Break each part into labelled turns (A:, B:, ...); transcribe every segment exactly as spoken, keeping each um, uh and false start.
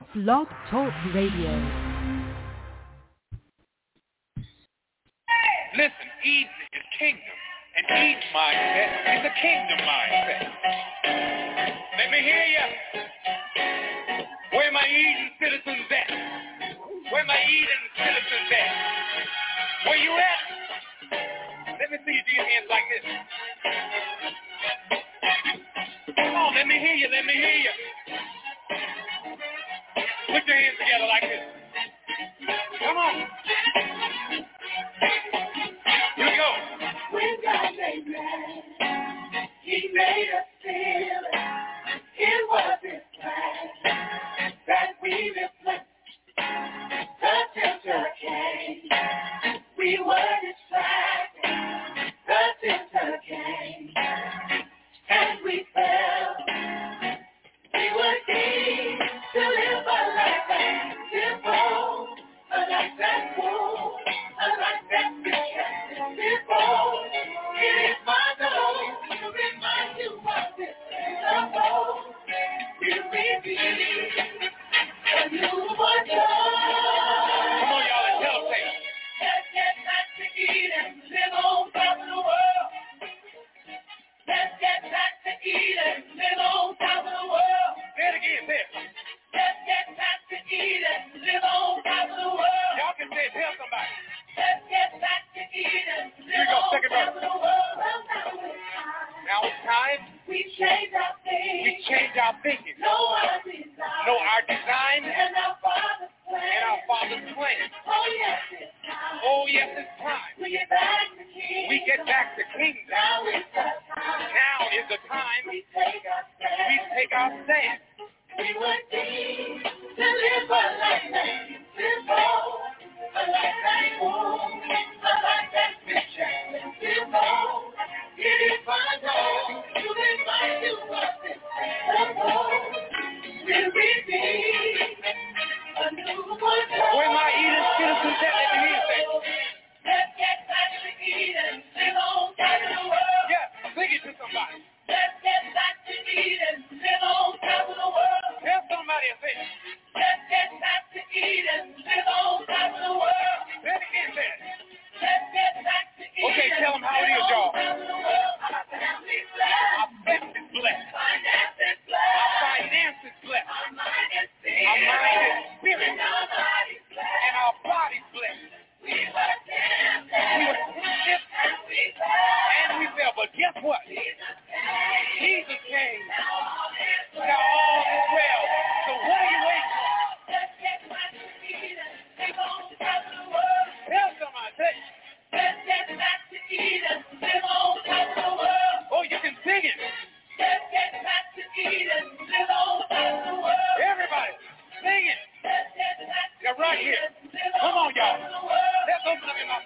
A: Blog Talk Radio.
B: Listen, Eden is kingdom, and Eden's mindset is a kingdom mindset. Let me hear you. Where my Eden citizens at? Where my Eden citizens at? Where you at? Let me see you do your hands like this. Come on, let me hear you, let me hear you. Put your hands together like this. Come on. Here we go.
C: When God made man, He made us feel it. It was His plan that we reflect. The tempter came. We were distracted. The tempter came. And we fell. We were deemed to live a life that's simple, a life that's full, a life that's rejected before. It is my goal to remind you of this principle. We repeat a new one.
B: Come on, y'all, and tell them, say it.
C: Let's get back to Eden, live on top of the world. Let's get back to Eden, live on top of the world.
B: Say it again, say it.
C: Let's get back to Eden, live on top of the world.
B: Y'all can say it, tell somebody.
C: Let's get back to Eden,
B: Here we
C: live
B: go,
C: on
B: second
C: top
B: verse.
C: of the world. Well, now it's time.
B: Now it's time.
C: We change our thinking.
B: We change our thinking.
C: Know our design.
B: Know our design
C: And our Father's plan.
B: and our Father's plan.
C: Oh, yes, it's time.
B: Oh, yes, it's time.
C: We get back to kingdom.
B: We get back to kingdom.
C: Now is the time.
B: Now is the time
C: We take our stand.
B: we take our stand.
C: We were deemed to live a life that's simple, a life that's full, a life that's rich and simple. It is my goal to remind you of this principle. We'll repeat a new one.
B: Where my Eden citizens at? Let me hear you say.
C: Let's get back to Eden, live on top of the world.
B: Yeah, sing it to somebody.
C: Let's get back to Eden, live on top of the world.
B: Tell somebody and say it.
C: Let's get back to Eden, live on top of the world.
B: Say it again, say it.
C: Let's get back to Eden.
B: Okay, tell them how it is, y'all.
C: Our family's blessed.
B: Our family's blessed.
C: Finances
B: Our
C: blessed.
B: finances blessed.
C: Our mind is
B: Our mind is spirit.
C: And our body's blessed.
B: And our body's blessed.
C: We were tempted.
B: We were tempted
C: And we fell.
B: and we fell. But guess what?
C: Jesus came.
B: Jesus came.
C: Now all is well.
B: Now all is well. So what are you waiting for?
C: Let's get back to Eden, live on top of the world.
B: Tell somebody. Say it.
C: Let's get back to Eden, live on top of the world.
B: Oh, you can sing it.
C: Let's get back to Eden, live on top of the world.
B: Everybody, sing it.
C: Let's get back to
B: You're right here.
C: Eden, live
B: Come on, y'all.
C: top of the world.
B: Let's open up your mouth.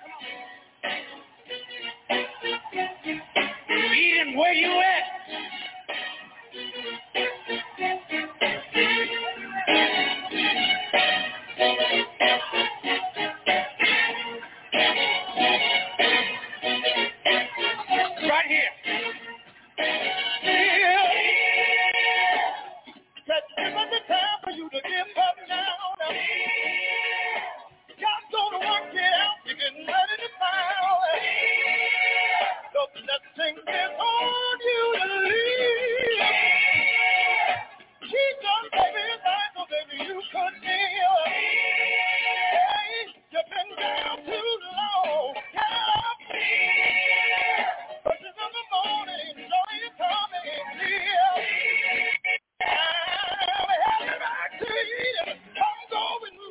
B: Come on. Eden, where you at? Right here. Yeah.
C: That isn't the time for you to give up now. God's gonna work it out. You're getting ready to smile. The blessing is on you to leave. Jesus gave his life so baby you could live. Hey, you've been down too long. Get up. But in the morning, joy is coming near. I'm heading back to Eden. I'm going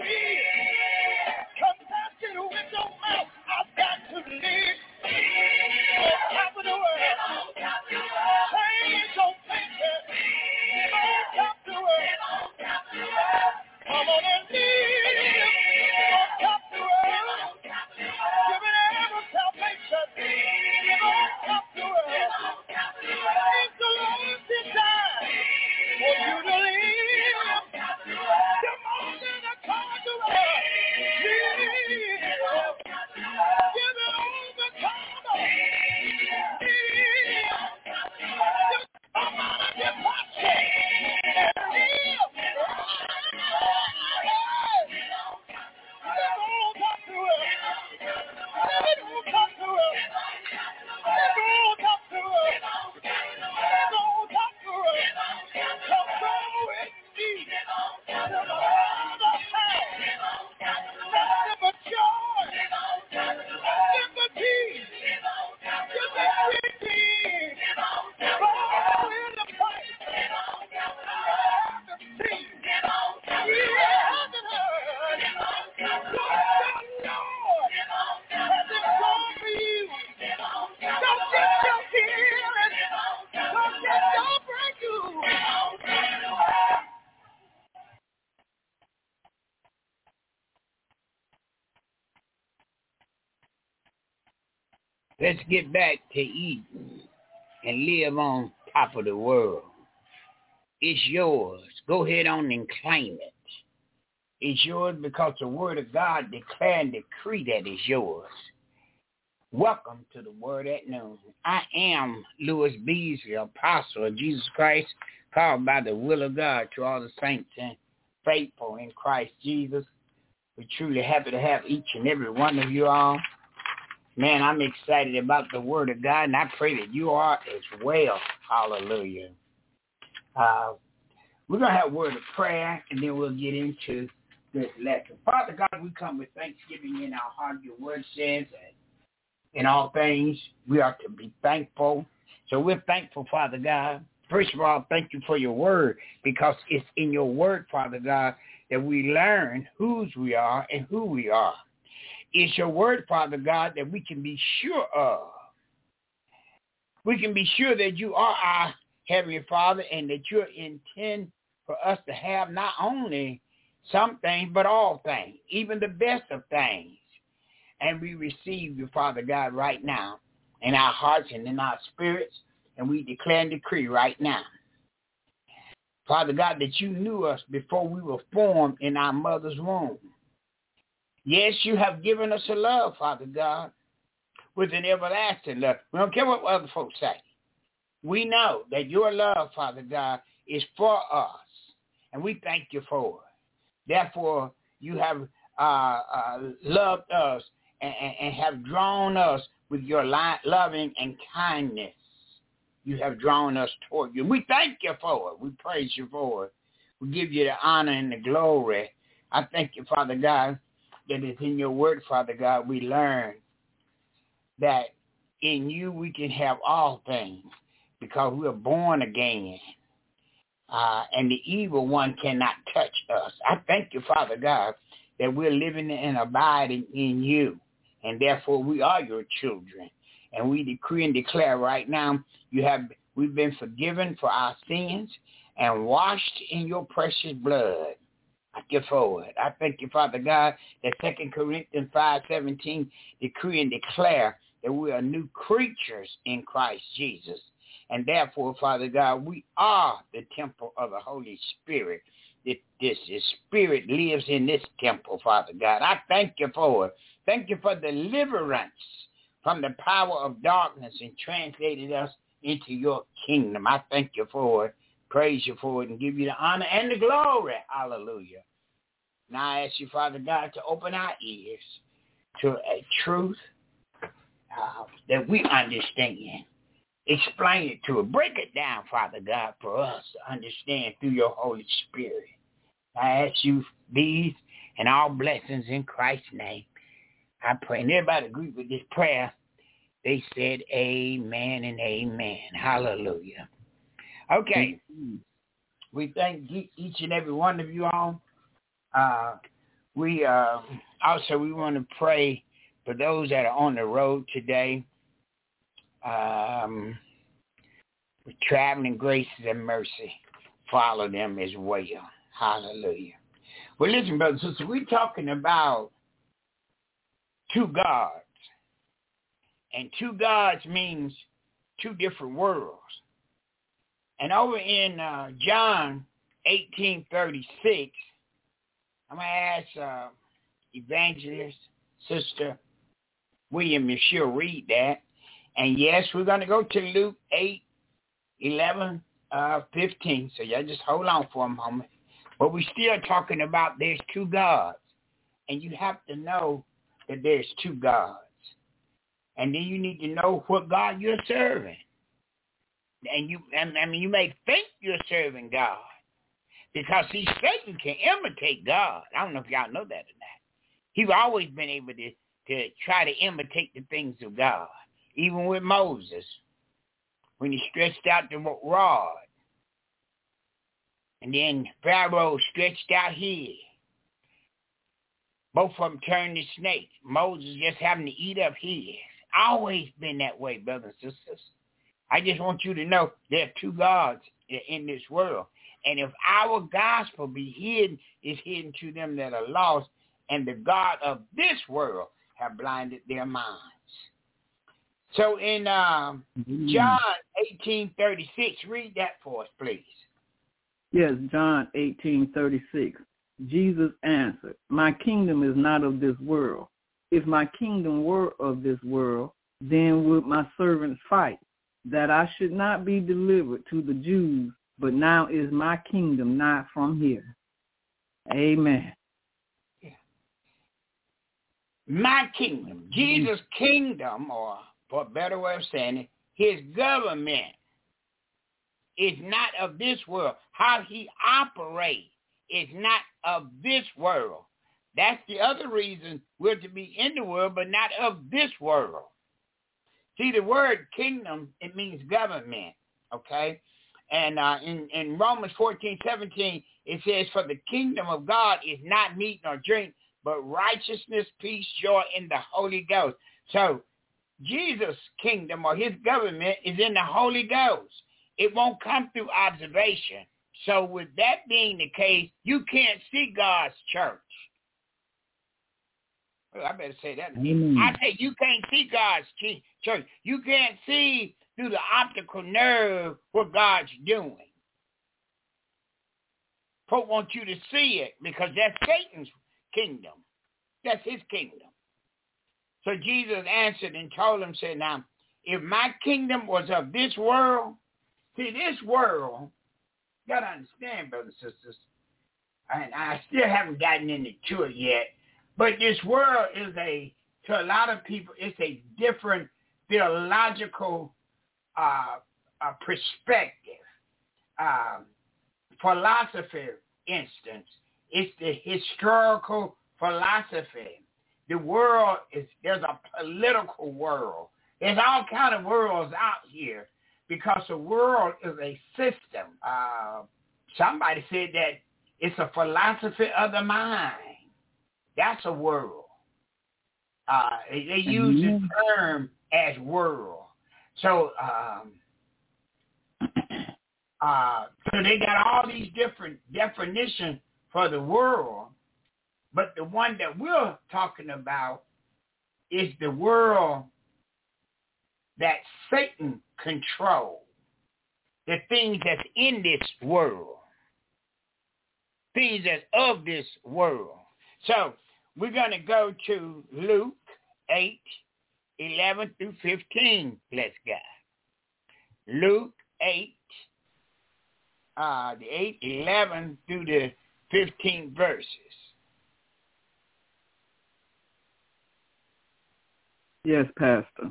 D: Let's get back to Eden and live on top of the world. It's yours. Go ahead on and claim it. It's yours because the word of God declare and decree that it's yours. Welcome to the Word at Noon. I am Louis Beasley, apostle of Jesus Christ, called by the will of God to all the saints and faithful in Christ Jesus. We're truly happy to have each and every one of you all. Man, I'm excited about the Word of God, and I pray that you are as well. Hallelujah. Uh, we're going to have a word of prayer, and then we'll get into this lesson. Father God, we come with thanksgiving in our heart. Your word says that in all things we are to be thankful. So we're thankful, Father God. First of all, thank you for your word, because it's in your word, Father God, that we learn whose we are and who we are. It's your word, Father God, that we can be sure of. We can be sure that you are our Heavenly Father and that you intend for us to have not only some things, but all things, even the best of things. And we receive you, Father God, right now in our hearts and in our spirits, and we declare and decree right now, Father God, that you knew us before we were formed in our mother's womb. Yes, you have given us a love, Father God, with an everlasting love. We don't care what other folks say. We know that your love, Father God, is for us, and we thank you for it. Therefore, you have uh, uh, loved us and, and, and have drawn us with your li- loving and kindness. You have drawn us toward you. We thank you for it. We praise you for it. We give you the honor and the glory. I thank you, Father God, that it's in your word, Father God, we learn that in you we can have all things because we are born again. Uh, and the evil one cannot touch us. I thank you, Father God, that we're living and abiding in you, and therefore we are your children. And we decree and declare right now, you have we've been forgiven for our sins and washed in your precious blood. I thank you for it. I thank you, Father God, that Second Corinthians five seventeen decree and declare that we are new creatures in Christ Jesus. And therefore, Father God, we are the temple of the Holy Spirit. This, this, this Spirit lives in this temple, Father God. I thank you for it. Thank you for deliverance from the power of darkness and translated us into your kingdom. I thank you for it. Praise you for it and give you the honor and the glory. Hallelujah. Now I ask you, Father God, to open our ears to a truth uh, that we understand. Explain it to us. Break it down, Father God, for us to understand through your Holy Spirit. I ask you these and all blessings in Christ's name. I pray. And everybody agree with this prayer. They said amen and amen. Hallelujah. Okay. Mm-hmm. We thank each and every one of you all. Uh, we uh, also, we want to pray for those that are on the road today. Um, with traveling graces and mercy, follow them as well. Hallelujah. Well, listen, brothers and sisters, we're talking about two gods. And two gods means two different worlds. And over in uh, John eighteen thirty-six, I'm going to ask uh, Evangelist Sister William if she'll read that. And yes, we're going to go to Luke eight, eleven, uh, fifteen. So y'all just hold on for a moment. But we're still talking about there's two gods. And you have to know that there's two gods. And then you need to know what God you're serving. And you, I mean, you may think you're serving God. Because, see, Satan can imitate God. I don't know if y'all know that or not. He's always been able to, to try to imitate the things of God. Even with Moses, when he stretched out the rod. And then Pharaoh stretched out his. Both of them turned to snakes. Moses just having to eat up his. Always been that way, brothers and sisters. I just want you to know there are two gods in this world. And if our gospel be hidden, is hidden to them that are lost, and the God of this world have blinded their minds. So in um, John eighteen thirty-six, read that for us, please.
E: Yes, John eighteen thirty-six. Jesus answered, my kingdom is not of this world. If my kingdom were of this world, then would my servants fight, that I should not be delivered to the Jews, but now is my kingdom not from here. Amen.
D: Yeah. My kingdom, Jesus' kingdom, or for a better way of saying it, his government is not of this world. How he operates is not of this world. That's the other reason we're to be in the world, but not of this world. See, the word kingdom, it means government, okay? And uh, in, in Romans fourteen, seventeen, it says, for the kingdom of God is not meat nor drink, but righteousness, peace, joy in the Holy Ghost. So Jesus' kingdom or his government is in the Holy Ghost. It won't come through observation. So with that being the case, you can't see God's church. Well, I better say that.
E: Mm.
D: I say you can't see God's church. You can't see through the optical nerve what God's doing. Folk want you to see it because that's Satan's kingdom. That's his kingdom. So Jesus answered and told him, said, now, if my kingdom was of this world, see, this world, you got to understand, brothers and sisters, and I still haven't gotten into it yet, but this world is a, to a lot of people, it's a different theological uh, uh, perspective. Uh, philosophy, instance, it's the historical philosophy. The world is, there's a political world. There's all kind of worlds out here because the world is a system. Uh, somebody said that it's a philosophy of the mind. That's a world. Uh, they use mm-hmm. the term as world. So, um, uh, so they got all these different definitions for the world, but the one that we're talking about is the world that Satan controls, the things that's in this world, things that's of this world. So we're going to go to Luke eight, eleven through fifteen, bless God. Luke eight, uh, the eight, eleven through the fifteen verses.
E: Yes, Pastor.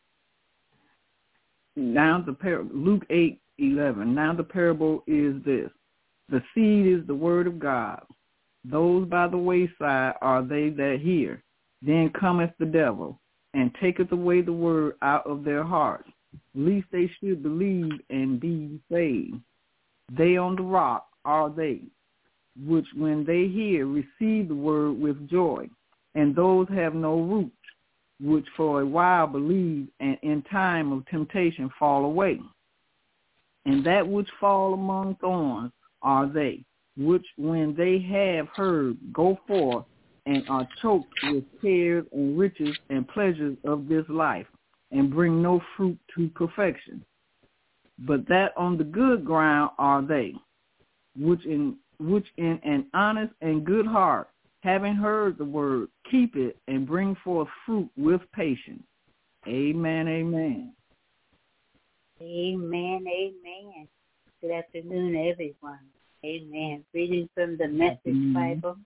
E: Now the par- Luke eight, eleven. Now the parable is this. The seed is the word of God. Those by the wayside are they that hear. Then cometh the devil, and taketh away the word out of their hearts, lest they should believe and be saved. They on the rock are they, which when they hear receive the word with joy. And those have no root, which for a while believe, and in time of temptation fall away. And that which fall among thorns are they, which when they have heard go forth and are choked with cares and riches and pleasures of this life, and bring no fruit to perfection. But that on the good ground are they, which in which in an honest and good heart, having heard the word, keep it and bring forth fruit with patience. Amen, amen.
F: Amen, amen. Good afternoon, everyone. Amen. Reading from the Message mm-hmm. Bible.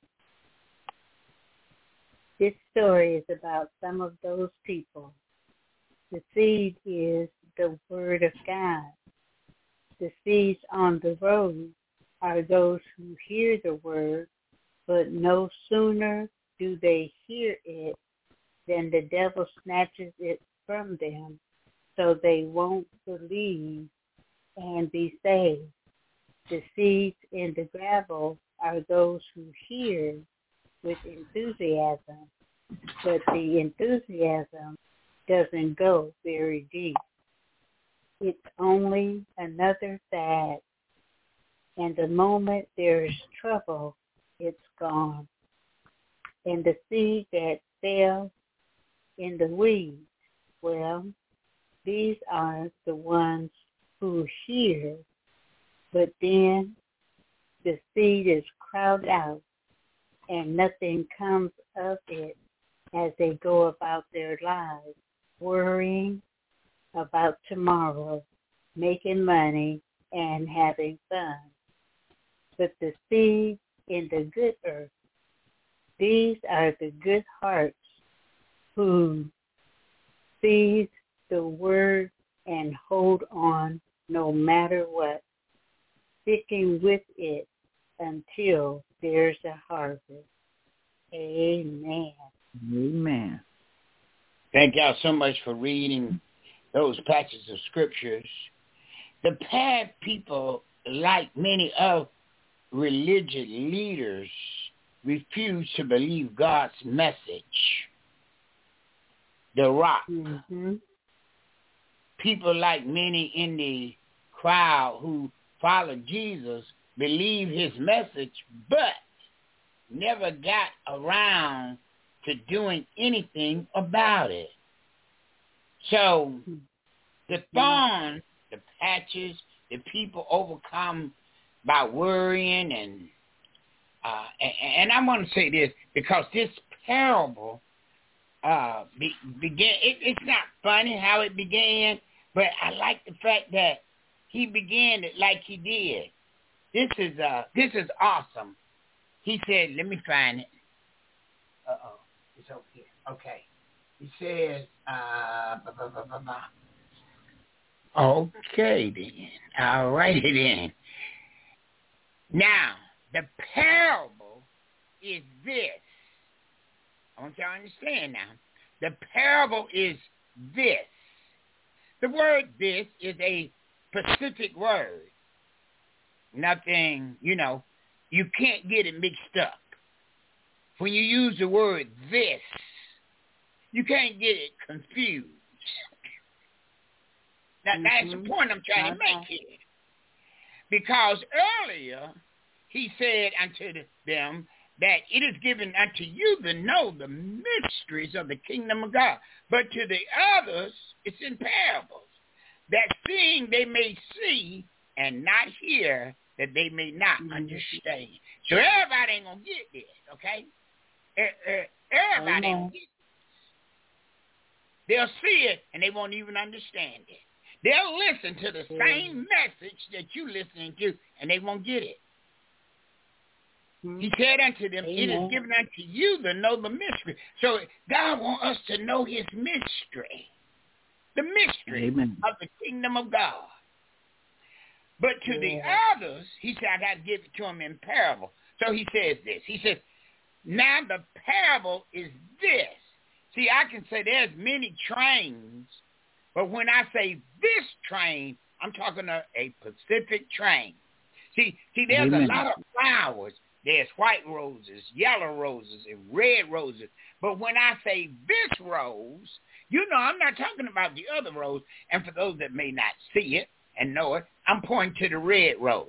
F: This story is about some of those people. The seed is the word of God. The seeds on the road are those who hear the word, but no sooner do they hear it than the devil snatches it from them, so they won't believe and be saved. The seeds in the gravel are those who hear with enthusiasm, but the enthusiasm doesn't go very deep. It's only another fad, and the moment there is trouble, it's gone. And the seed that fell in the weeds, well, These are the ones who hear, but then the seed is crowded out and nothing comes of it as they go about their lives, worrying about tomorrow, making money, and having fun. But the seed in the good earth, these are the good hearts who seize the word and hold on no matter what, sticking with it until there's a harvest. Amen.
E: Amen.
D: Thank y'all so much for reading those patches of scriptures. The past people, like many of religious leaders, refuse to believe God's message. The rock.
F: Mm-hmm.
D: People like many in the crowd who follow Jesus believe his message, but never got around to doing anything about it. So the thorns, the patches, the people overcome by worrying and uh, and, and I want to say this because this parable uh, be, began. It, it's not funny how it began, but I like the fact that he began it like he did. This is uh, this is awesome. He said, "Let me find it." Uh oh, it's over here. Okay. He says, uh, blah, blah, blah, blah, blah. Okay then, I'll write it in. Now, the parable is this. I want y'all to understand now. The parable is this. The word this is a specific word. Nothing, you know, you can't get it mixed up. When you use the word this, you can't get it confused. Now,
F: Mm-hmm.
D: that's the point I'm trying to make here. Because earlier, he said unto them that it is given unto you to know the mysteries of the kingdom of God. But to the others, it's in parables, that seeing they may see and not hear, that they may not mm-hmm. understand. So everybody ain't going to get this, okay? Everybody ain't going to get this. They'll see it, and they won't even understand it. They'll listen to the same message that you're listening to, and they won't get it. Mm-hmm. He said unto them, Amen. It is given unto you to know the mystery. So God wants us to know his mystery, the mystery Amen. Of the kingdom of God. But to yeah. the others, he said, I got to give it to them in parable. So he says this. He says, now the parable is this. See, I can say there's many trains, but when I say this train, I'm talking a, a Pacific train. See, see, there's Amen. A lot of flowers. There's white roses, yellow roses, and red roses. But when I say this rose, you know I'm not talking about the other rose. And for those that may not see it and know it, I'm pointing to the red rose.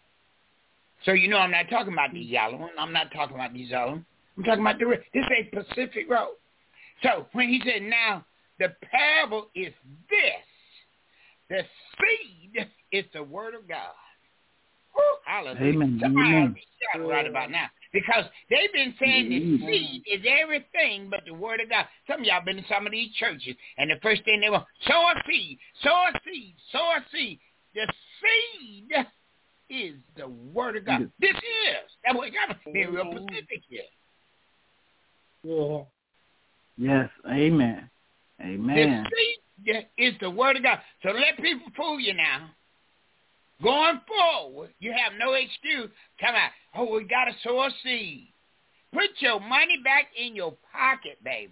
D: So you know I'm not talking about the yellow one. I'm not talking about these other ones. I'm talking about the red. This is a Pacific rose. So when he said, now, the parable is this. The seed is the word of God. Woo, hallelujah. Amen. Somebody ought to be shouting right about now. Because they've been saying the seed is everything but the word of God. Some of y'all been in some of these churches, and the first thing they want, sow a seed, sow a seed, sow a seed. The seed is the word of God. This is. That's what got to be real specific here.
F: Yeah.
E: Yes, amen. Amen.
D: The seed is the word of God. So let people fool you now. Going forward, you have no excuse. Come out. Oh, we got to sow a seed. Put your money back in your pocket, baby.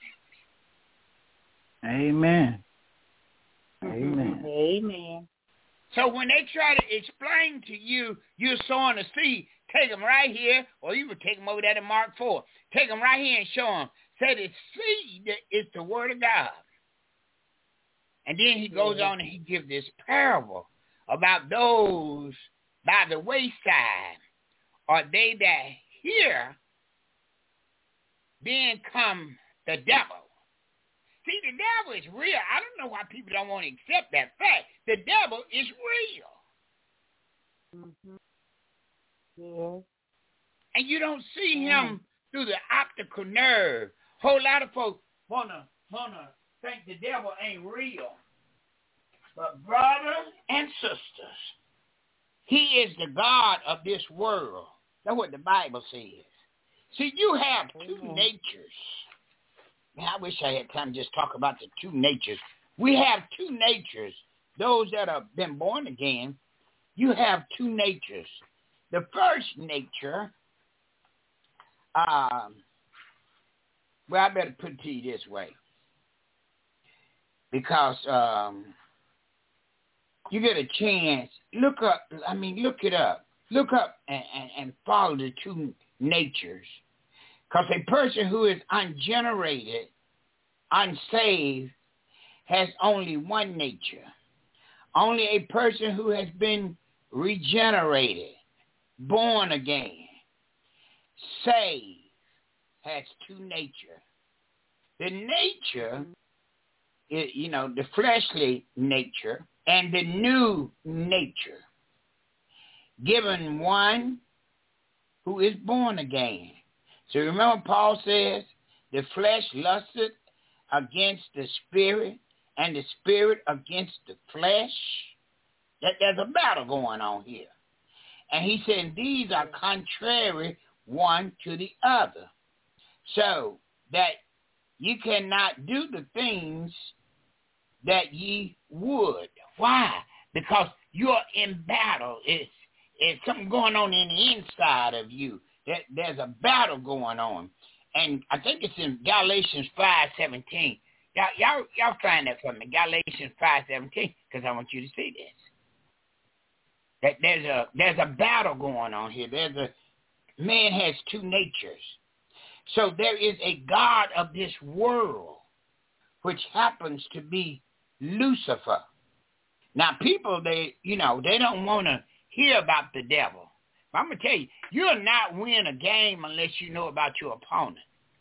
E: Amen. Amen.
F: Amen.
D: So when they try to explain to you you're sowing a seed, take them right here, or you would take them over there to Mark four. Take them right here and show them. Say the seed is the word of God. And then he goes on and he gives this parable about those by the wayside, or they that hear, then come the devil See, the devil is real. I don't know why people don't want to accept that fact. The devil is real.
F: Mm-hmm. Yes.
D: And you don't see him through the optical nerve. Whole lot of folks wanna wanna think the devil ain't real. But brothers and sisters, he is the God of this world. That's what the Bible says. See, you have two mm-hmm. natures. Man, I wish I had time to just talk about the two natures. We have two natures. Those that have been born again, you have two natures. The first nature, um, well, I better put it to you this way. Because um, you get a chance, look up, I mean, look it up. Look up and, and, and follow the two natures. Because a person who is ungenerated, unsaved, has only one nature. Only a person who has been regenerated, born again, saved, has two natures. The nature, is, you know, the fleshly nature and the new nature, given one who is born again. So remember Paul says, the flesh lusted against the spirit and the spirit against the flesh. That there's a battle going on here. And he said, these are contrary one to the other. So that you cannot do the things that ye would. Why? Because you're in battle. It's, it's something going on in the inside of you. There, there's a battle going on. And I think it's in Galatians five seventeen. Y'all, y'all, y'all find that for me, Galatians five seventeen, because I want you to see this. That there's a there's a battle going on here. There's a man has two natures. So there is a God of this world, which happens to be Lucifer. Now, people, they you know they don't want to hear about the devil. But I'm gonna tell you, you'll not win a game unless you know about your opponent.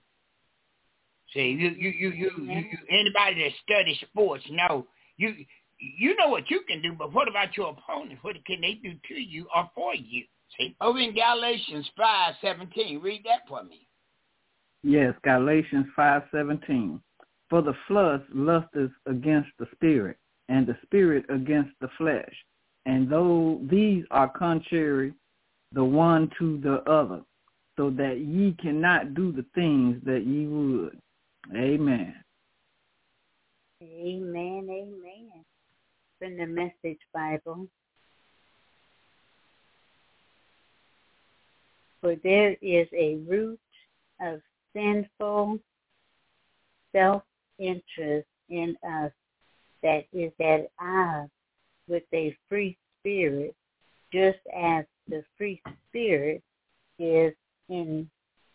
D: See, you you you you, you, you anybody that studies sports know you you know what you can do, but what about your opponent? What can they do to you or for you? See, over in Galatians five seventeen, read that for me.
E: Yes, Galatians five seventeen. For the flesh lusteth against the spirit, and the spirit against the flesh. And though these are contrary the one to the other, so that ye cannot do the things that ye would. Amen.
F: Amen, amen. From the Message Bible. For there is a root of sinful self-interest in us that is at odds with a free spirit, just as the free spirit is in,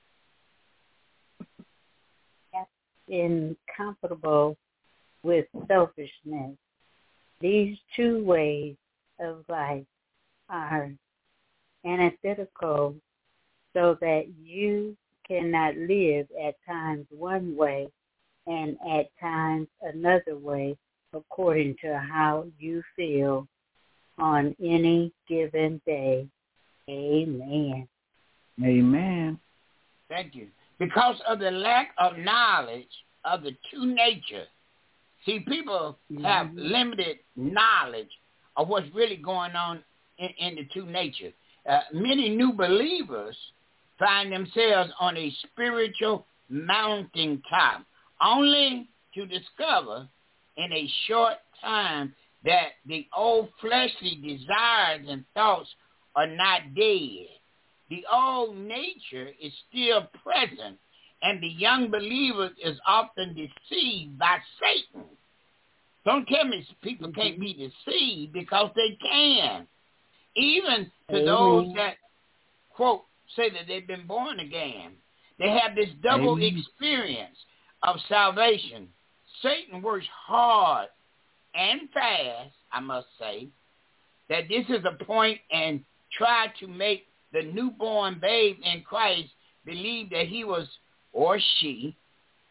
F: incompatible with selfishness. These two ways of life are antithetical, so that you cannot live at times one way and at times another way according to how you feel on any given day. Amen.
E: Amen.
D: Thank you. Because of the lack of knowledge of the two natures. See, people mm-hmm. have limited knowledge of what's really going on in, in the two natures. Uh, many new believers find themselves on a spiritual mountaintop, only to discover in a short time that the old fleshly desires and thoughts are not dead. The old nature is still present, and the young believer is often deceived by Satan. Don't tell me people can't be deceived, because they can. Even to Amen. Those that, quote, say that they've been born again. They have this double Amen. Experience of salvation. Satan works hard and fast, I must say, that this is a point, and try to make the newborn babe in Christ believe that he was, or she,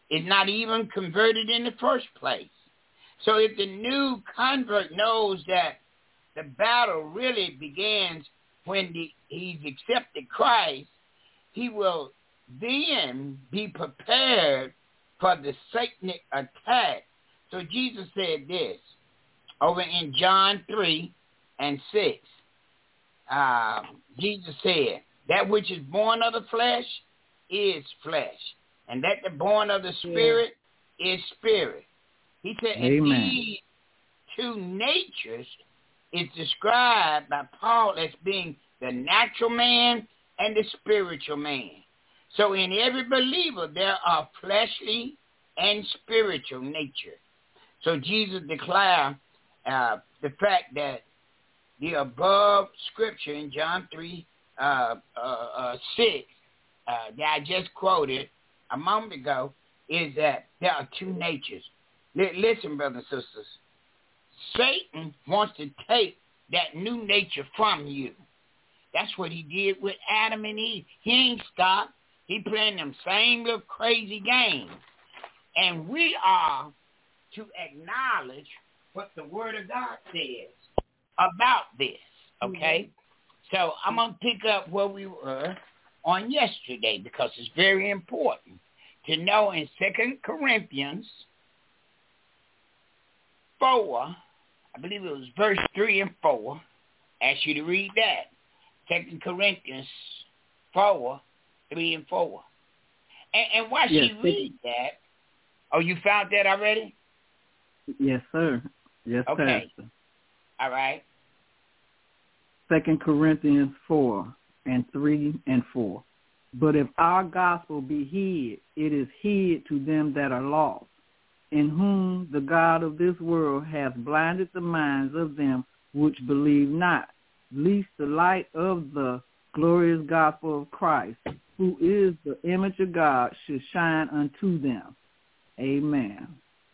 D: is not even converted in the first place. So if the new convert knows that the battle really begins when the, he's accepted Christ, he will then be prepared for the satanic attack. So Jesus said this over in John three and six. Uh, Jesus said, that which is born of the flesh is flesh, and that the born of the spirit yeah. is spirit. He said, and these two natures is described by Paul as being the natural man and the spiritual man. So in every believer, there are fleshly and spiritual nature. So Jesus declared uh, the fact that the above scripture in John three, uh, uh, uh, six, uh, that I just quoted a moment ago, is that there are two natures. L- listen, brothers and sisters. Satan wants to take that new nature from you. That's what he did with Adam and Eve. He ain't stopped. He playing them same little crazy games. And we are to acknowledge what the Word of God says about this, okay? Mm-hmm. So I'm going to pick up where we were on yesterday because it's very important to know in Second Corinthians four, I believe it was verse three and four. I ask you to read that. Second Corinthians four, three and four. And, and while yes, she reads that, oh, you found that already?
E: Yes, sir. Yes, sir.
D: Okay.
E: Pastor.
D: All right.
E: Second Corinthians four and three and four. But if our gospel be hid, it is hid to them that are lost, in whom the God of this world hath blinded the minds of them which believe not, lest the light of the glorious gospel of Christ, who is the image of God, should shine unto them. Amen.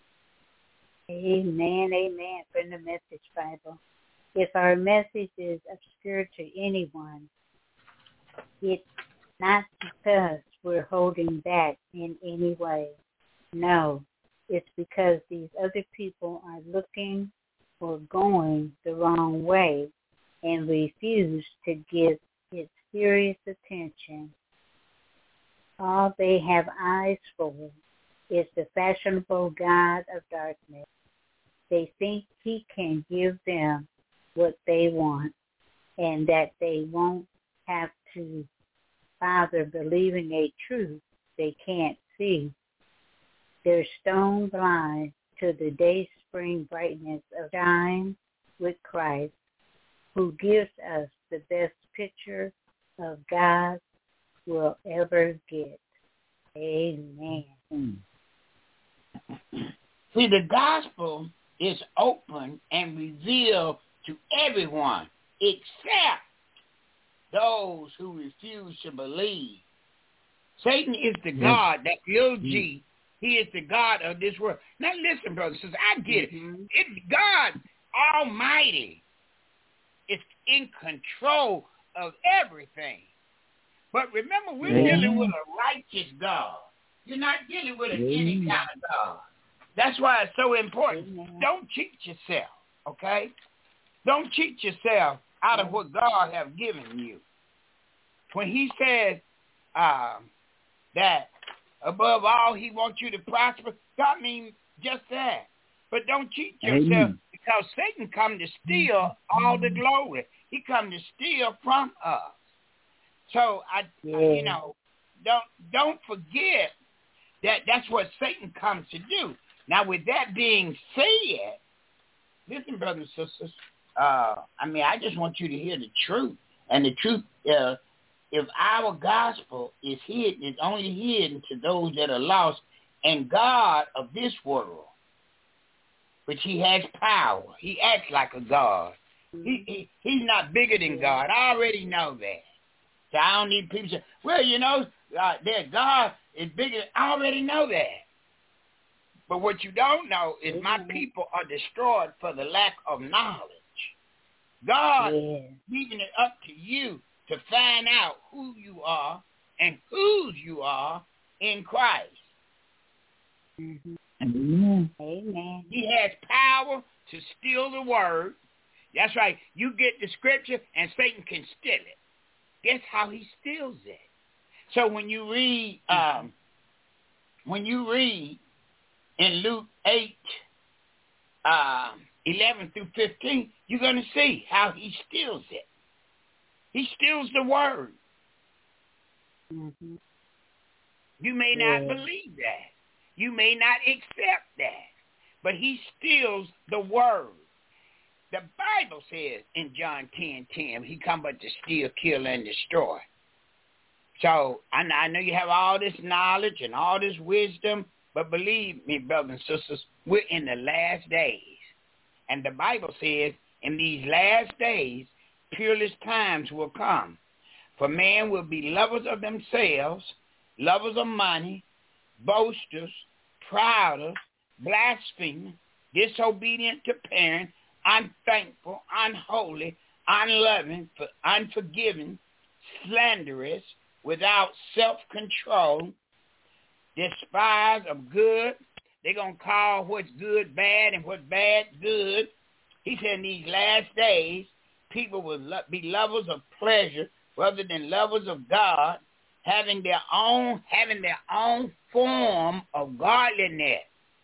F: Amen, amen, from the Message Bible. If our message is obscure to anyone, it's not because we're holding back in any way. No, it's because these other people are looking or going the wrong way and refuse to give it serious attention. All they have eyes for is the fashionable god of darkness. They think he can give them what they want and that they won't have to bother believing a truth they can't see. They're stone blind to the day spring brightness of shine with Christ, who gives us the best picture of God we'll ever get. Amen.
D: See, the gospel is open and revealed to everyone except those who refuse to believe. Satan is the God, that L G, he is the God of this world. Now listen, brothers and sisters, I get mm-hmm. it. It's God Almighty is in control of everything. But remember, we're mm-hmm. dealing with a righteous God. You're not dealing with mm-hmm. any kind of God. That's why it's so important. Mm-hmm. Don't cheat yourself, okay? Don't cheat yourself out of what God has given you. When he says um, that above all he wants you to prosper, God means just that. But don't cheat yourself Amen. Because Satan come to steal all the glory. He come to steal from us. So, I, yeah. I, you know, don't don't forget that that's what Satan comes to do. Now, with that being said, listen, brothers and sisters, uh, I mean, I just want you to hear the truth. And the truth, uh, if our gospel is hidden, it's only hidden to those that are lost, and God of this world, which he has power. He acts like a God. He, he He's not bigger than God. I already know that. So I don't need people to say, well, you know, uh, that God is bigger. I already know that. But what you don't know is my people are destroyed for the lack of knowledge. God yeah. is leaving it up to you to find out who you are and whose you are in Christ.
F: Mm-hmm.
E: Amen.
F: Amen.
D: He has power to steal the word. That's right. You get the scripture and Satan can steal it. Guess how he steals it? So when you read, um, when you read in Luke eight, um, eleven through fifteen, you're going to see how he steals it. He steals the word.
F: Mm-hmm.
D: You may
F: Yeah.
D: not believe that. You may not accept that. But he steals the word. The Bible says in John ten ten, he come but to steal, kill, and destroy. So I know, I know you have all this knowledge and all this wisdom, but believe me, brothers and sisters, we're in the last days. And the Bible says in these last days, peerless times will come. For man will be lovers of themselves, lovers of money, boasters, prouders, blasphemers, disobedient to parents, unthankful, unholy, unloving, unforgiving, slanderous, without self-control, despise of good. They're going to call what's good bad and what's bad good. He said in these last days, people will lo- be lovers of pleasure rather than lovers of God, having their own having their own form of godliness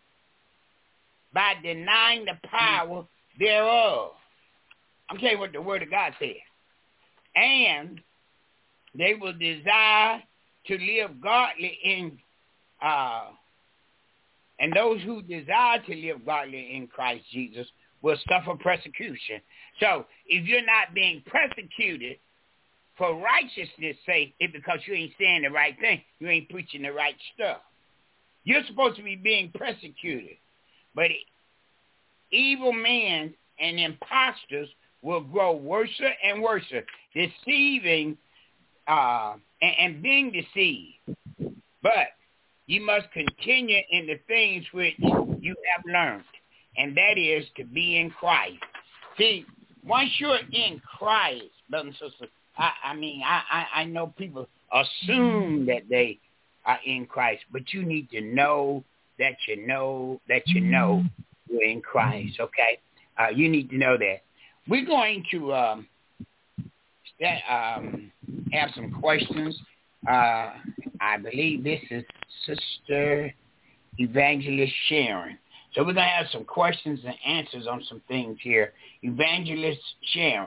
D: by denying the power thereof. I'm telling you what the Word of God says. And they will desire to live godly in, uh, and those who desire to live godly in Christ Jesus will suffer persecution. So if you're not being persecuted for righteousness' sake, it's because you ain't saying the right thing. You ain't preaching the right stuff. You're supposed to be being persecuted. But evil men and impostors will grow worse and worse, deceiving uh, and, and being deceived. But you must continue in the things which you have learned, and that is to be in Christ. See, once you're in Christ, brothers and sisters, I, I mean, I, I, I know people assume that they are in Christ, but you need to know that you know that you know you're in Christ, okay? Uh, you need to know that. We're going to um, that, um, have some questions. Uh, I believe this is Sister Evangelist Sharon. So we're going to have some questions and answers on some things here. Evangelist Sharon.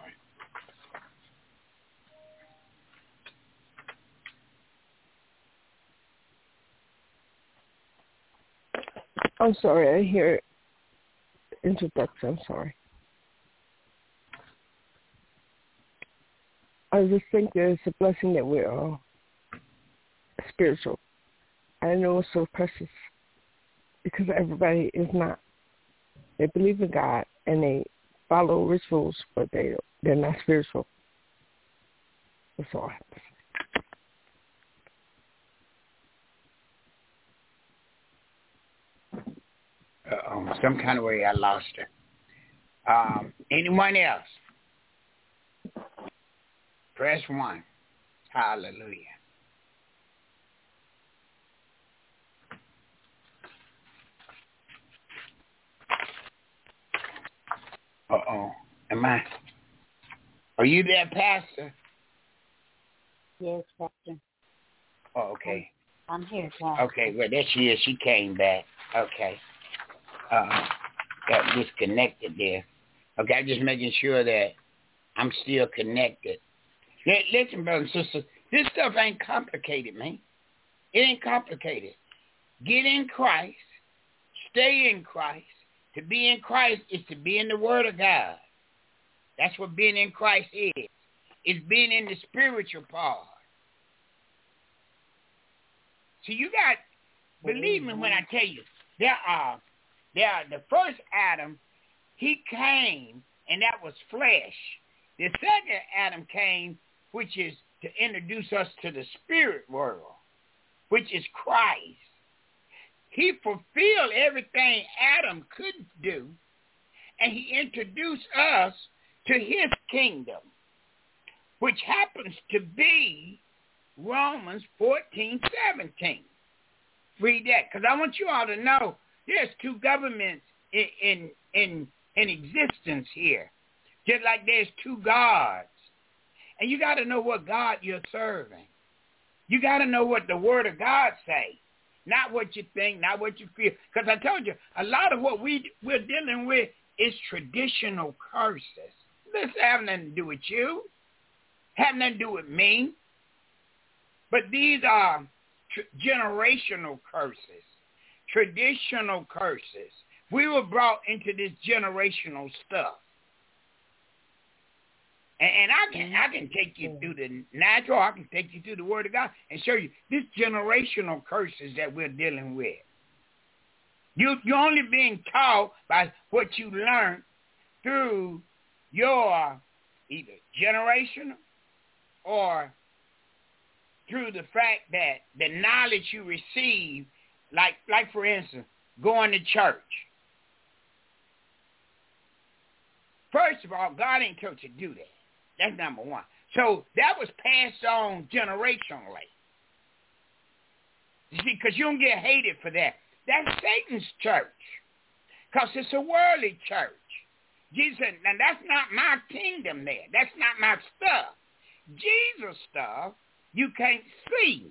G: I'm sorry, I hear introduction. I'm sorry. I just think that it's a blessing that we're all spiritual. I know it's so precious because everybody is not. They believe in God and they follow rituals, but they, they're not spiritual. That's all I have to say.
D: Uh-oh, some kind of way I lost her. Um, anyone else? Press one. Hallelujah. Uh-oh. Am I? Are you there, Pastor?
F: Yes, Pastor.
D: Oh, okay.
F: I'm, I'm here, Pastor.
D: Okay, well, there she is. She came back. Okay. Uh, got disconnected there. Okay, I'm just making sure that I'm still connected. Listen, brothers and sisters, this stuff ain't complicated, man. It ain't complicated. Get in Christ. Stay in Christ. To be in Christ is to be in the Word of God. That's what being in Christ is. It's being in the spiritual part. So you got, believe me when I tell you, there are, there are the first Adam, he came, and that was flesh. The second Adam came, which is to introduce us to the spirit world, which is Christ. He fulfilled everything Adam couldn't do, and he introduced us to his kingdom, which happens to be Romans fourteen seventeen. Read that, because I want you all to know there's two governments in, in, in, in existence here, just like there's two gods. And you got to know what God you're serving. You got to know what the Word of God say, not what you think, not what you feel. Because I told you, a lot of what we, we're dealing with is traditional curses. This have nothing to do with you, have nothing to do with me. But these are tr- generational curses, traditional curses. We were brought into this generational stuff. And, and I can I can take you through the natural, I can take you through the Word of God and show you this generational curses that we're dealing with. You, you're only being taught by what you learned through your either generational or through the fact that the knowledge you receive, like, like for instance, going to church. First of all, God ain't told you to do that. That's number one. So that was passed on generationally. You see, because you don't get hated for that. That's Satan's church, because it's a worldly church. Jesus said, now that's not my kingdom there. That's not my stuff. Jesus' stuff, you can't see.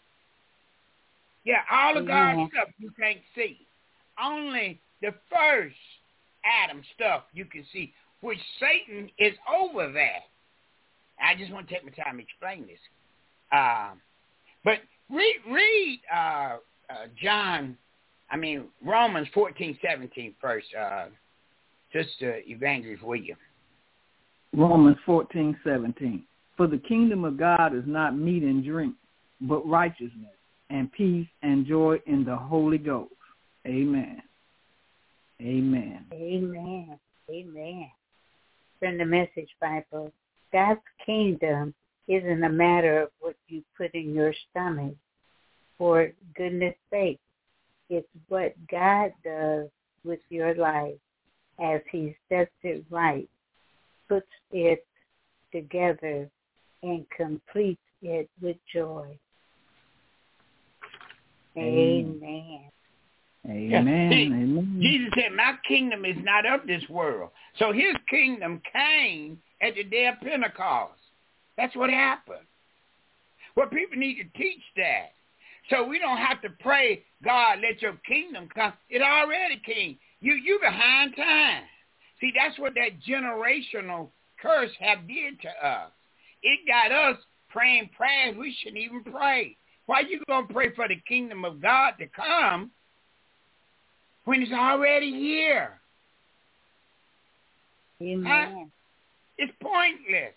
D: Yeah, all of God's
F: Amen.
D: stuff you can't see. Only the first Adam stuff you can see, which Satan is over that. I just want to take my time to explain this. Um, but read, read uh, uh, John, I mean, Romans fourteen seventeen first, uh, Sister Evangelist William.
E: Romans fourteen seventeen. For the kingdom of God is not meat and drink, but righteousness and peace and joy in the Holy Ghost. Amen. Amen.
F: Amen. Amen. From the Message Bible, God's kingdom isn't a matter of what you put in your stomach. For goodness sake, it's what God does with your life as he sets it right, puts it together, and completes it with joy. Amen.
E: Amen.
D: Yeah. See,
E: Amen.
D: Jesus said, my kingdom is not of this world. So his kingdom came at the day of Pentecost. That's what happened. Well, people need to teach that. So we don't have to pray, God, let your kingdom come. It already came. You you behind time. See, that's what that generational curse have did to us. It got us praying prayers we shouldn't even pray. Why you going to pray for the kingdom of God to come when it's already here?
F: Amen.
D: Huh? It's pointless.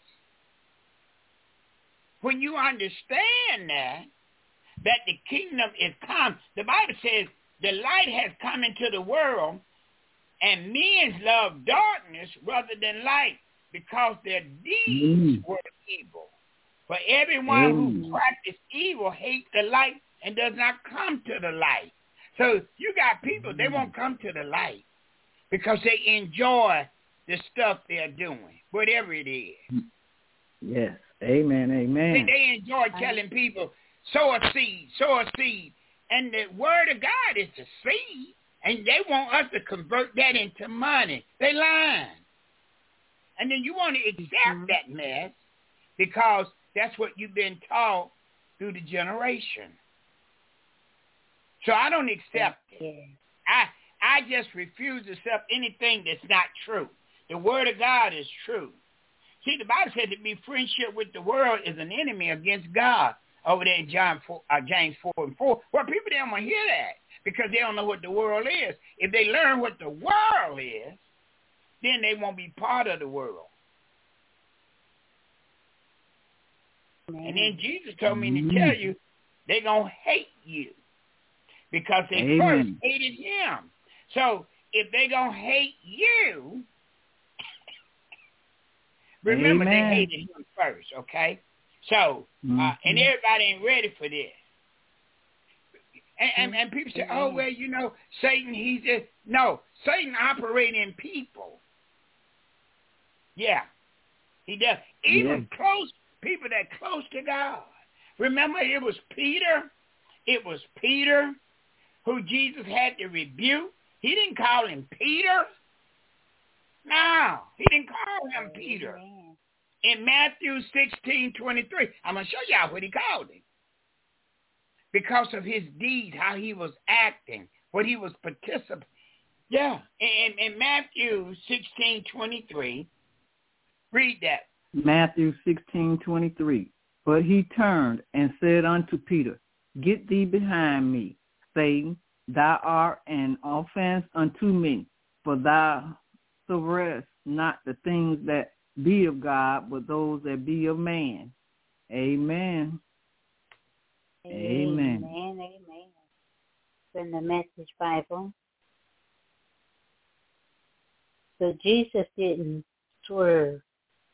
D: When you understand that, that the kingdom is come, the Bible says the light has come into the world, and men love darkness rather than light, because their deeds
E: Mm.
D: were evil. For everyone
E: Amen.
D: who practices evil hates the light and does not come to the light. So you got people, they won't come to the light because they enjoy the stuff they're doing, whatever it is.
E: Yes. Amen.
D: They,
E: Amen.
D: they enjoy telling people, sow a seed, sow a seed. And the word of God is the seed. And they want us to convert that into money. They lying. And then you want to accept
F: Mm-hmm.
D: that mess because that's what you've been taught through the generation. So I don't accept it.
F: Yeah.
D: I I just refuse to accept anything that's not true. The word of God is true. See, the Bible says to be friendship with the world is an enemy against God. Over there in John four, uh, James four and four. Well, people don't want to hear that because they don't know what the world is. If they learn what the world is, then they won't be part of the world.
F: Amen.
D: And then Jesus told me to tell you, they're going to hate you because they
E: Amen.
D: first hated him. So if they're going to hate you, remember
E: Amen.
D: they hated him first, okay? So, uh, and everybody ain't ready for this. And, and, and people say, oh, well, you know, Satan, he's just, no, Satan operates in people. Yeah, he does. Even
E: Yeah.
D: close, people that close to God. Remember, it was Peter, it was Peter, who Jesus had to rebuke. He didn't call him Peter. No, he didn't call him Peter. In Matthew sixteen twenty-three, I'm going to show y'all what he called him. Because of his deeds, how he was acting, what he was participating. Yeah, in, in Matthew sixteen twenty-three, read that.
E: Matthew sixteen twenty-three. But he turned and said unto Peter, Get thee behind me, Satan, thou art an offense unto me, for thou sufferest not the things that be of God, but those that be of man. Amen. Amen.
F: Amen. Amen. From the Message Bible. So Jesus didn't swerve.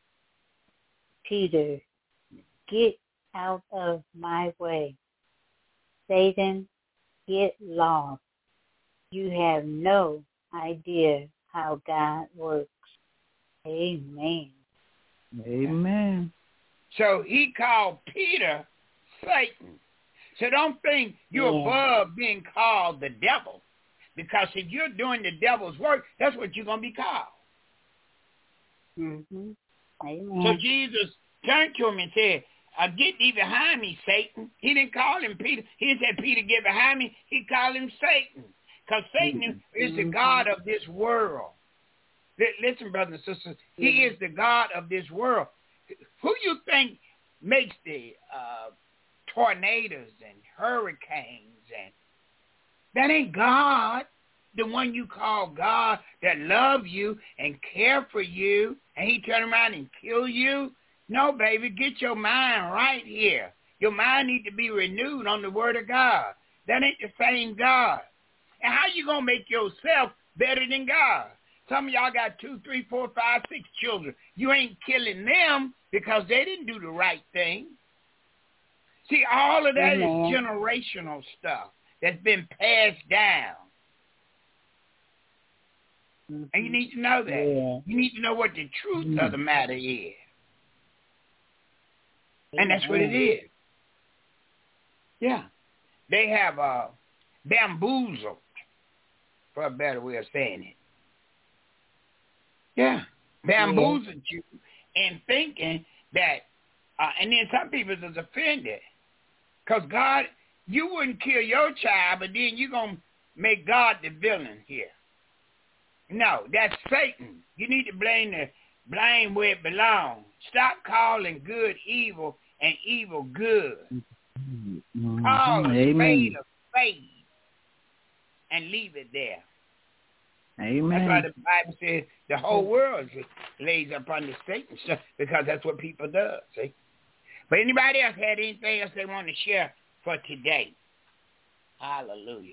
F: Peter, get out of my way. Satan, get lost. You have no idea how God works. Amen.
E: Amen.
D: So he called Peter Satan. So don't think you're yeah. above being called the devil. Because if you're doing the devil's work, that's what you're going to be called.
F: Mm-hmm. Amen.
D: So Jesus turned to him and said, uh, get thee behind me, Satan. He didn't call him Peter. He didn't say, Peter, get behind me. He called him Satan. Because Satan mm-hmm. is the God of this world. Listen, brothers and sisters, mm-hmm. he is the God of this world. Who you think makes the uh, tornadoes and hurricanes? And that ain't God, the one you call God that love you and care for you, and he turn around and kill you. No, baby, get your mind right here. Your mind needs to be renewed on the word of God. That ain't the same God. And how you going to make yourself better than God? Some of y'all got two, three, four, five, six children. You ain't killing them because they didn't do the right thing. See, all of that mm-hmm. is generational stuff that's been passed down. Mm-hmm. And you need to know that. Yeah. You need to know what the truth mm-hmm. of the matter is. And that's what it is. Yeah. They have uh, bamboozled, for a better way of saying it. Yeah. Bamboozled yeah. you in thinking that, uh, and then some people is offended. Because God, you wouldn't kill your child, but then you're going to make God the villain here. No, that's Satan. You need to blame the blame where it belongs. Stop calling good evil and evil good. Mm-hmm. Call a spade a spade and leave it there.
E: Amen.
D: That's why the Bible says the whole world lays up under Satan stuff, because that's what people do. See? But anybody else had anything else they want to share for today? Hallelujah.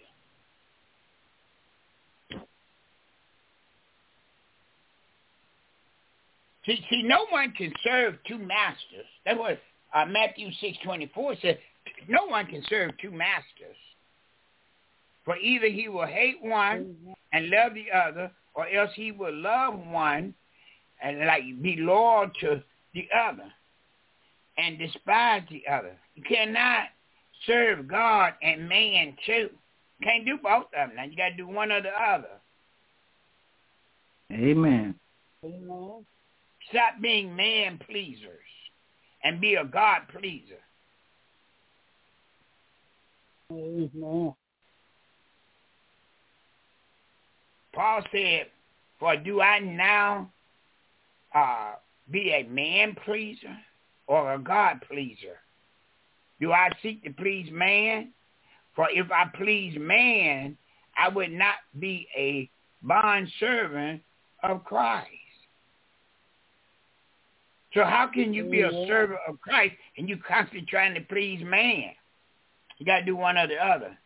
D: See, see, no one can serve two masters. That's what uh, Matthew six twenty-four says. No one can serve two masters. For either he will hate one and love the other, or else he will love one and like be loyal to the other and despise the other. You cannot serve God and man too. You can't do both of them. Now you got to do one or the other.
E: Amen.
F: Amen.
D: Stop being man pleasers and be a God pleaser.
F: Amen.
D: Paul said, for do I now uh, be a man pleaser or a God pleaser? Do I seek to please man? For if I please man, I would not be a bondservant of Christ. So how can you be a servant of Christ and you constantly trying to please man? You got to do one or the other.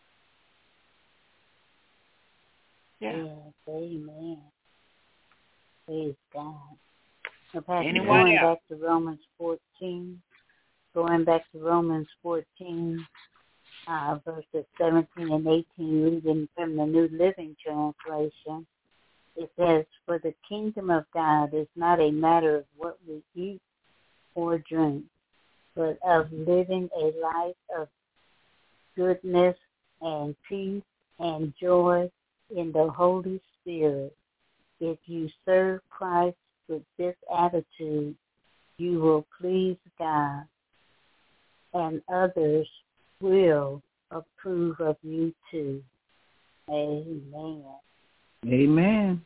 D: Yeah.
F: Yes, amen. Praise God. So Pastor,
D: Anyone
F: going
D: else?
F: back to Romans fourteen, going back to Romans fourteen, uh, verses seventeen and eighteen, reading from the New Living Translation, it says, for the kingdom of God is not a matter of what we eat or drink, but of living a life of goodness and peace and joy in the Holy Spirit. If you serve Christ with this attitude, you will please God, and others will approve of you too. Amen.
E: Amen.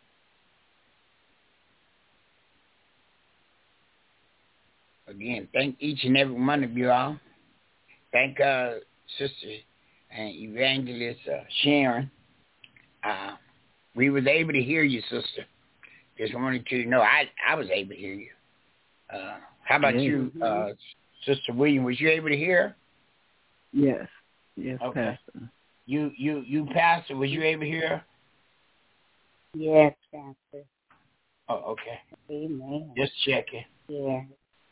D: Again, thank each and every one of you all. Thank uh, Sister and Evangelist uh, Sharon. Uh, we was able to hear you, Sister. Just wanted you to know I, I was able to hear you. Uh, how about
E: yes.
D: you, uh, Sister William? Was you able to hear?
E: Yes. Yes,
D: okay.
E: Pastor.
D: You, you, you, Pastor, was you able to hear?
F: Yes, Pastor.
D: Oh, okay.
F: Amen.
D: Just checking.
F: Yeah.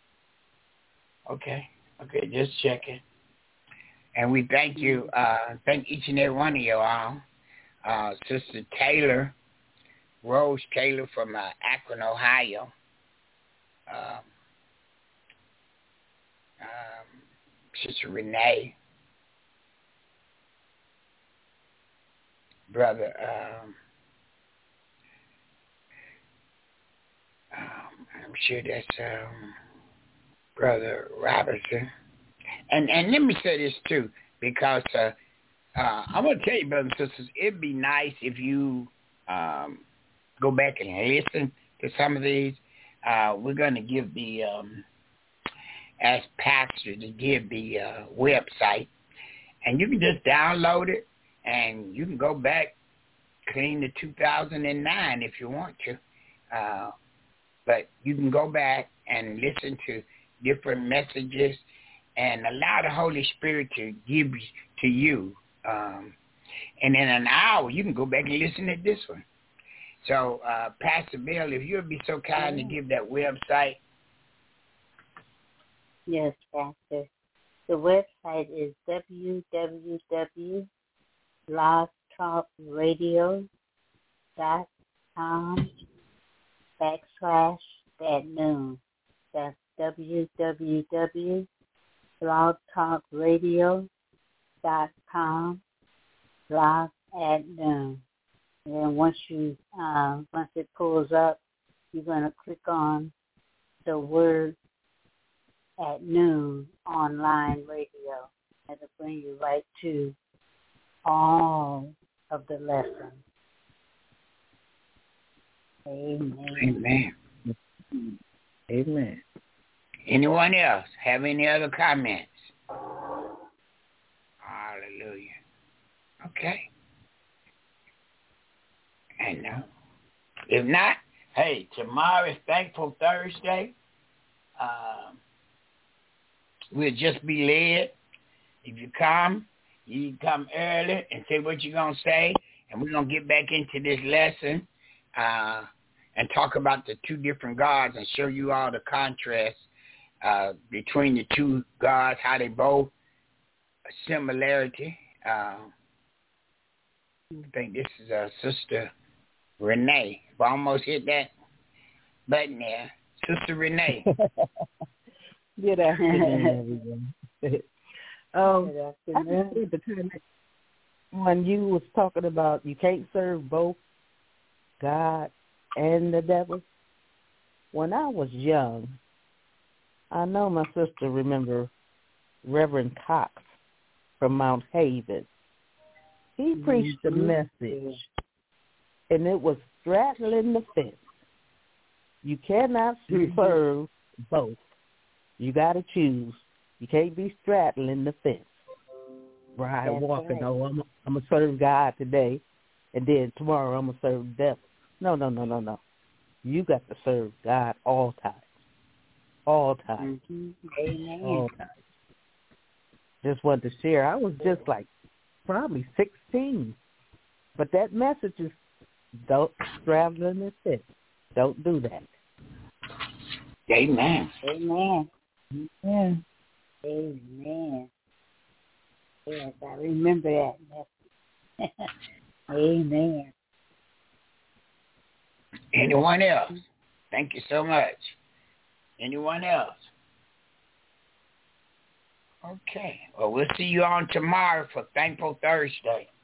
D: Okay. Okay, just checking. And we thank you. Uh, thank each and every one of you all. Uh, Sister Taylor, Rose Taylor from uh, Akron, Ohio. Um, um, Sister Renee. Brother, um, um, I'm sure that's um, Brother Robinson. And and let me say this too, because uh, uh, I'm going to tell you, brothers and sisters, it'd be nice if you um, go back and listen to some of these. Uh, we're going to give the, um, as pastor, to give the uh, website. And you can just download it, and you can go back, clean to two thousand nine if you want to. Uh, but you can go back and listen to different messages and allow the Holy Spirit to give to you. Um, and in an hour, you can go back and listen to this one. So, uh, Pastor Bill, if you would be so kind to give that website.
F: Yes, Pastor. The website is w w w dot blog talk radio dot com backslash at noon. That's w w w dot blog talk radio dot com blog at noon. And then once you uh, once it pulls up, you're going to click on the word at noon online radio. It'll bring you right to all of the lessons. Amen.
D: Amen.
E: Amen.
D: Anyone else have any other comments? Hallelujah. Okay. And uh, if not, hey, tomorrow is Thankful Thursday. Um, we'll just be led. If you come, you come early and say what you're going to say, and we're going to get back into this lesson uh, and talk about the two different gods and show you all the contrast uh, between the two gods, how they both a similarity. Uh, I think this is uh, Sister Renee. I almost hit that button there. Sister Renee.
H: Good afternoon, everyone. um,
F: Good afternoon.
H: I the time when you was talking about you can't serve both God and the devil. When I was young, I know my sister remember Reverend Cox from Mount Haven. He preached a message, and it was straddling the fence. You cannot serve both. You got to choose. You can't be straddling the fence. Right,
F: That's
H: walking,
F: right.
H: oh, I'm, I'm going to serve God today, and then tomorrow I'm going to serve the devil. No, no, no, no, no. You got to serve God all times. All times.
F: Mm-hmm. Amen.
H: All times. Just wanted to share. I was just like probably sixteen. But that message is don't straddle in the fence. Don't do that.
D: Amen.
F: Amen.
H: Yeah.
F: Amen. Yes, I remember that message. Amen.
D: Anyone else? Thank you so much. Anyone else? Okay. Well, we'll see you on tomorrow for Thankful Thursday.